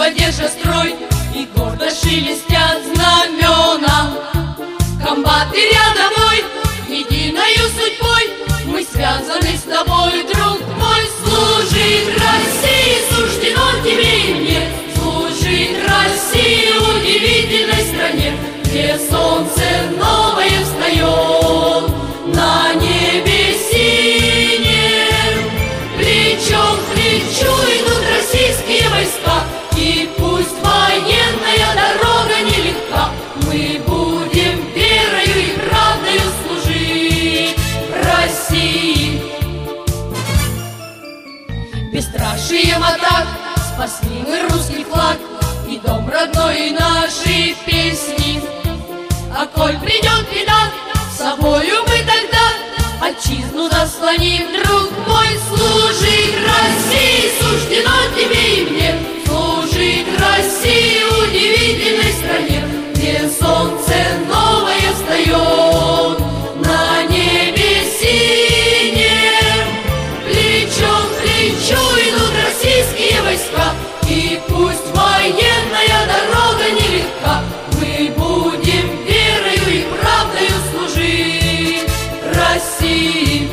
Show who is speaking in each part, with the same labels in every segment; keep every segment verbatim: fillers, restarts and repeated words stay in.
Speaker 1: красиво держа строй, и гордо шелестят знамена. Комбаты рядовой, единою судьбой, мы связаны с тобой, друг мой. Служить России суждено тебе и мне, служить России, удивительной стране, где солнце новое встает на небе синем. Плечом к плечу идут российские войска, и пусть военная дорога нелегка, мы будем верою и правдою служить России. Бесстрашием атак спасли мы русский флаг и дом родной, и наши песни. А коль придет беда, с собою мы тогда отчизну заслоним, друг мой. Служить России суждено тебе и мне, служить России, удивительной стране, где солнце новое встает на небе синем. Плечом к плечу идут российские войска, и пусть военная дорога нелегка, мы будем верою и правдою служить России.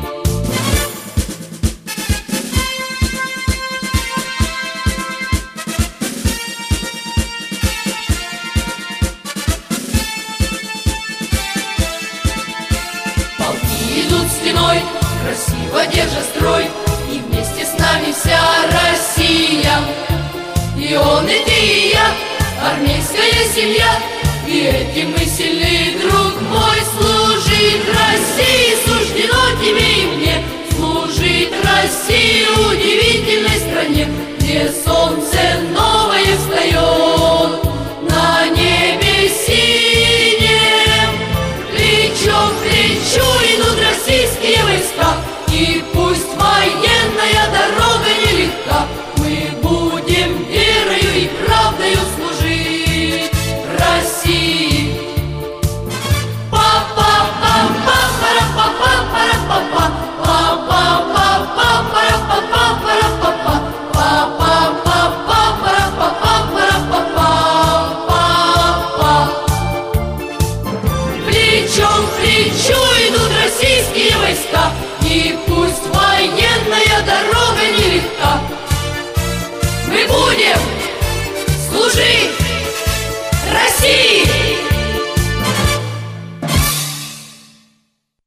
Speaker 1: Полки идут стеной, красиво держа строй, и вместе с нами вся Россия. И он, и ты, и я, армейская семья, и этим мы сильны, друг мой. Служить России суждено тебе и мне, служить России, удивительной стране, где солнце